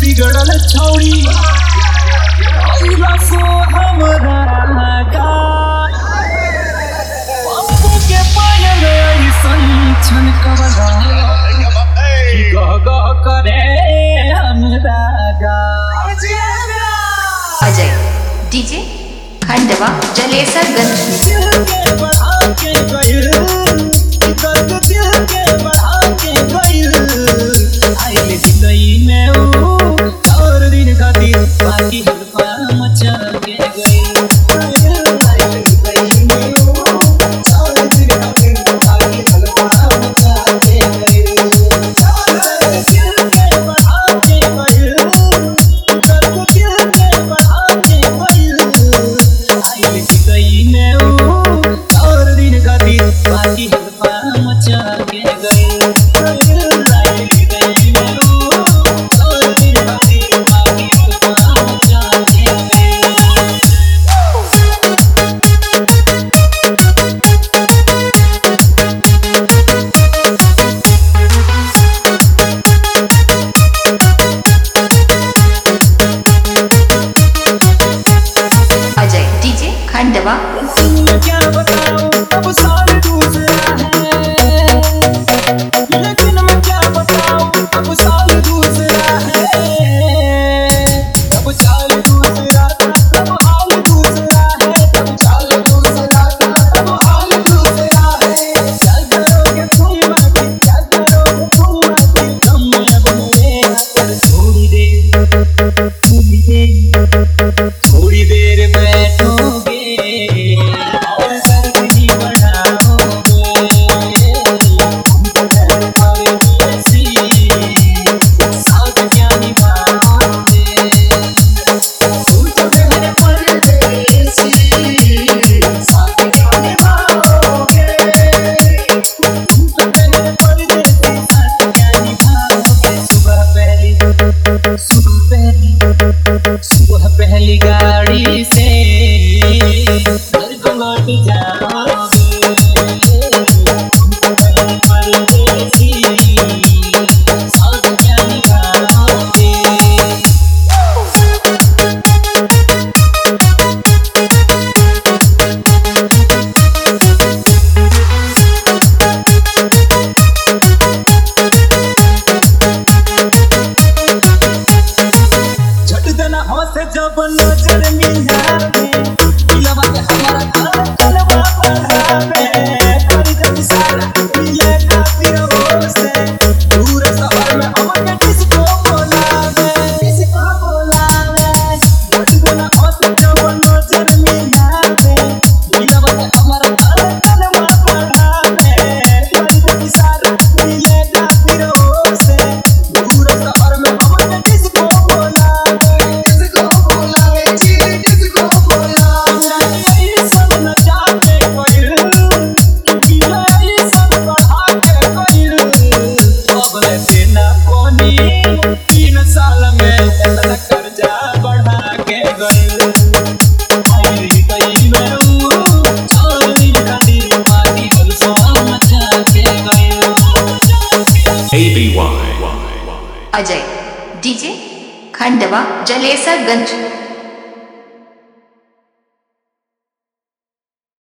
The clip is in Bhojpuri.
बिगड़ल छौड़ी सो हमरा पप्पू के पायल ऐसन छनकवला गह गह करे हमरा गा। अजय डीजे खंडवा जलेसरगंज। अजय डीजे खंडवा। क्या बताऊं अब साल दूसरा है, लेकिन मैं क्या बताऊं अब साल दूसरा है। अब साल दूसरा था तब हाल दूसरा है, तब साल दूसरा था तब हाल दूसरा है। क्या करोगे तुम बाकी, क्या करोगे तुम बाकी, तुम अब मेरे हाथ थोड़ी देर बैठोगे और सर्दी बढ़ाओगे। परदेसी साथ क्या निभाओगे, तुम तो मेरे परदेसी साथ क्या निभाओगे, तुम तो मेरे परदेसी साथ क्या निभाओगे। सुबह पहली गाड़ी से घर को लौट जाओगे, परदेसी साथ क्या निभाओगे। झट देना हंसे जब नजर मिलावे, दिलवा के हमारा धड़कनवा बढ़ावे। कर जब इशारा मिले खातिर से दूर शहर में हमके डिस्को बोलावे। झट देना हंसे जब नजर मिलावे, दिलवा के हमारा धड़कनवा बढ़ावे। कर जब इशारा मिले खातिर से दूर शहर में हमके डिस्को बोलावे। अजय डीजे खंडवा जलेसरगंज।